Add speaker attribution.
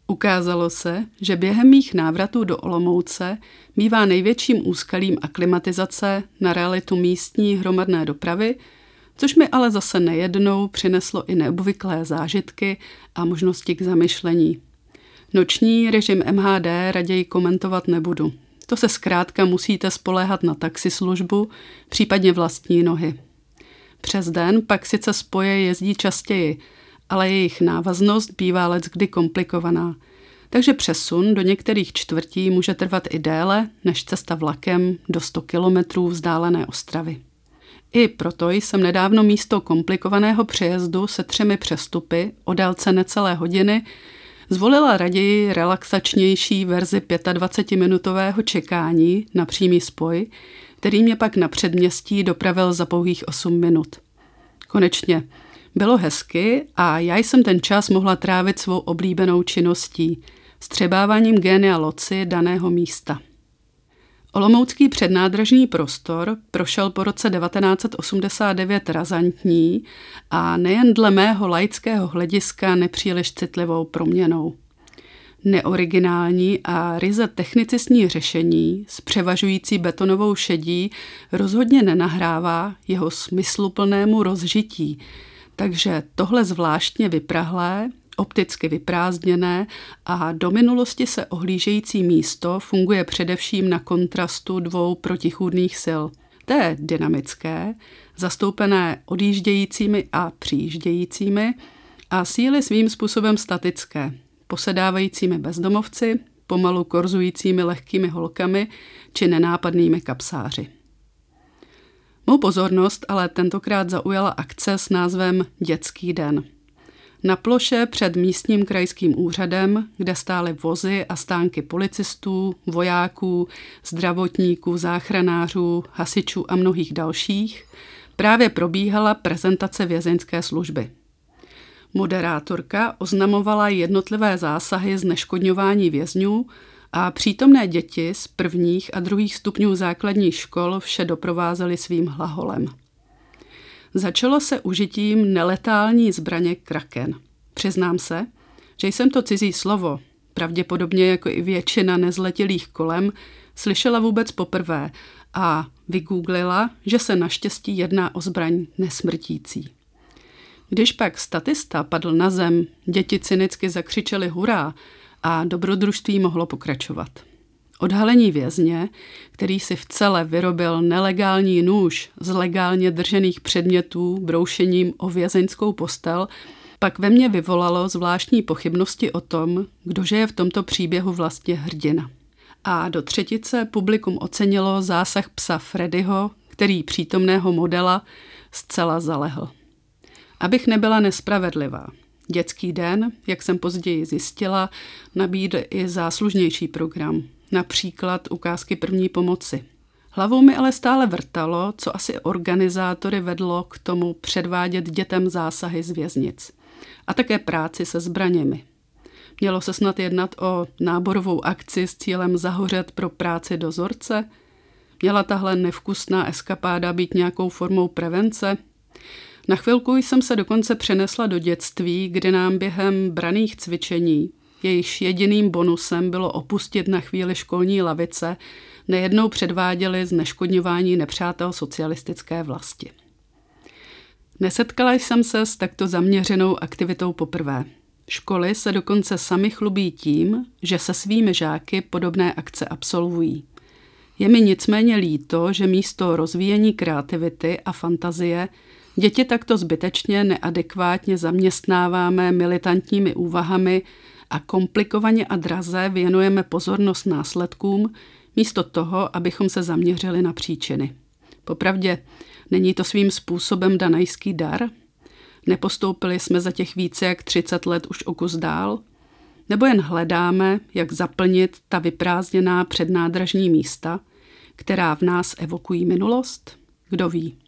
Speaker 1: Ukázalo se, že během mých návratů do Olomouce bývá největším úskalím aklimatizace na realitu místní hromadné dopravy, což mi ale zase nejednou přineslo i neobvyklé zážitky a možnosti k zamyšlení. Noční režim MHD raději komentovat nebudu. To se zkrátka musíte spoléhat na taxislužbu, případně vlastní nohy. Přes den pak sice spoje jezdí častěji, ale jejich návaznost bývá leckdy komplikovaná. Takže přesun do některých čtvrtí může trvat i déle než cesta vlakem do 100 kilometrů vzdálené Ostravy. I proto jsem nedávno místo komplikovaného přejezdu se 3 přestupy o délce necelé hodiny zvolila raději relaxačnější verzi 25-minutového čekání na přímý spoj, který mě pak na předměstí dopravil za pouhých 8 minut. Konečně bylo hezky a já jsem ten čas mohla trávit svou oblíbenou činností, vstřebáváním génia loci daného místa. Olomoucký přednádražní prostor prošel po roce 1989 razantní a nejen dle mého laického hlediska nepříliš citlivou proměnou. Neoriginální a ryze technicistní řešení s převažující betonovou šedí rozhodně nenahrává jeho smysluplnému rozžití, takže tohle zvláštně vyprahlé, opticky vyprázdněné a do minulosti se ohlížející místo funguje především na kontrastu 2 protichůdných sil. Té dynamické, zastoupené odjíždějícími a přijíždějícími a síly svým způsobem statické, posedávajícími bezdomovci, pomalu korzujícími lehkými holkami či nenápadnými kapsáři. Mou pozornost ale tentokrát zaujala akce s názvem Dětský den. Na ploše před místním krajským úřadem, kde stály vozy a stánky policistů, vojáků, zdravotníků, záchranářů, hasičů a mnohých dalších, právě probíhala prezentace vězeňské služby. Moderátorka oznamovala jednotlivé zásahy zneškodňování vězňů a přítomné děti z 1. a 2. stupňů základních škol vše doprovázely svým hlaholem. Začalo se užitím neletální zbraně Kraken. Přiznám se, že jsem to cizí slovo, pravděpodobně jako i většina nezletilých kolem, slyšela vůbec poprvé a vygooglila, že se naštěstí jedná o zbraň nesmrtící. Když pak statista padl na zem, děti cynicky zakřičely hurá a dobrodružství mohlo pokračovat. Odhalení vězně, který si v cele vyrobil nelegální nůž z legálně držených předmětů broušením o vězeňskou postel, pak ve mně vyvolalo zvláštní pochybnosti o tom, kdože je v tomto příběhu vlastně hrdina. A do třetice publikum ocenilo zásah psa Freddyho, který přítomného modela zcela zalehl. Abych nebyla nespravedlivá. Dětský den, jak jsem později zjistila, nabídl i záslužnější program, například ukázky první pomoci. Hlavou mi ale stále vrtalo, co asi organizátory vedlo k tomu předvádět dětem zásahy z věznic. A také práci se zbraněmi. Mělo se snad jednat o náborovou akci s cílem zahořet pro práci dozorce? Měla tahle nevkusná eskapáda být nějakou formou prevence? Na chvilku jsem se dokonce přenesla do dětství, kdy nám během branných cvičení, jejichž jediným bonusem bylo opustit na chvíli školní lavice, nejednou předváděli zneškodňování nepřátel socialistické vlasti. Nesetkala jsem se s takto zaměřenou aktivitou poprvé. Školy se dokonce sami chlubí tím, že se svými žáky podobné akce absolvují. Je mi nicméně líto, že místo rozvíjení kreativity a fantazie děti takto zbytečně neadekvátně zaměstnáváme militantními úvahami a komplikovaně a draze věnujeme pozornost následkům, místo toho, abychom se zaměřili na příčiny. Popravdě, není to svým způsobem danajský dar? Nepostoupili jsme za těch více jak 30 let už o kus dál? Nebo jen hledáme, jak zaplnit ta vyprázdněná přednádražní místa, která v nás evokují minulost? Kdo ví?